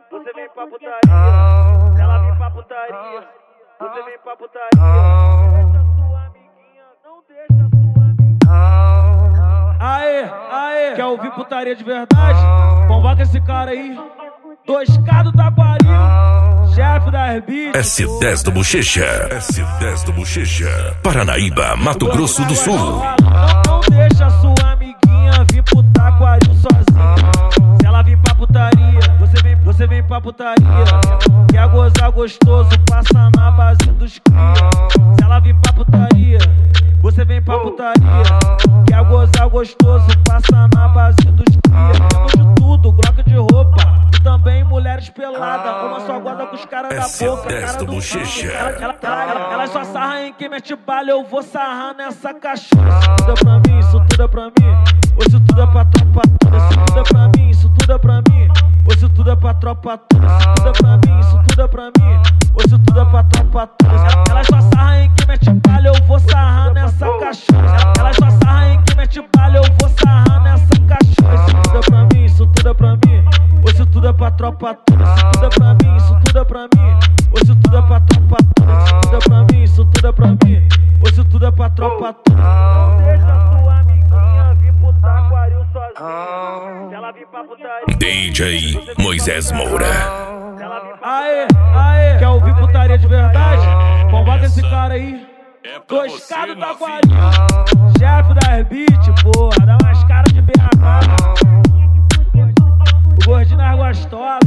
você vem pra putaria. Ela vem pra putaria, você vem pra putaria. Deixa sua amiguinha, não deixa sua amiguinha. Aê, quer ouvir putaria de verdade? Convoca esse cara aí. 2K do Taquari, chefe da beats. S10 do Bochecha, S10 do Bochecha, Paranaíba, Mato Grosso do Sul. Não deixa sua amiguinha vir pro Taquari sozinha. Se ela vir pra putaria, você vem pra putaria. Quer gozar gostoso, passa na base dos cria. Se ela vir pra putaria, você vem pra putaria. Quer gozar gostoso, passa na base dos cria. Temos de tudo, glock de roupa. Também mulheres peladas, uma só guarda com os caras da boca, cara do Bochecha. Ela só sarra em quem mete bala, eu vou sarrar nessa cachorra. Isso tudo é pra mim, isso tudo é pra mim. Isso tudo é pra tropa toda. Isso tudo é pra mim, isso tudo é pra mim. Isso tudo é pra tropa toda. Isso tudo é pra mim, isso tudo é pra mim. Isso tudo é pra tropa toda. Ela só sarra em quem mete bala, eu vou sarrar nessa cachorra. Ela só sarra em quem mete bala, eu vou sarrar nessa cachorra. Isso tudo é pra mim, isso tudo é pra mim. Isso tudo é pra tropa toda, isso tudo é pra mim, isso tudo é pra mim. Isso tudo é pra tropa toda, isso tudo é pra mim, isso tudo é pra mim. Isso tudo é pra tropa toda. Não deixa sua amiguinha vir pro Taquari sozinha. Se ela vir pra putaria, DJ Moisés Moura. Aê, quer ouvir putaria de verdade? Convoca esse cara aí. 2K do Taquari, chefe das beats, porra, dá umas caras de BH. O gordinho das gostosas.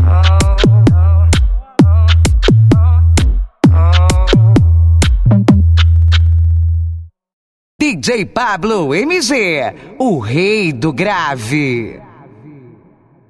DJ Pablo MG, o rei do grave.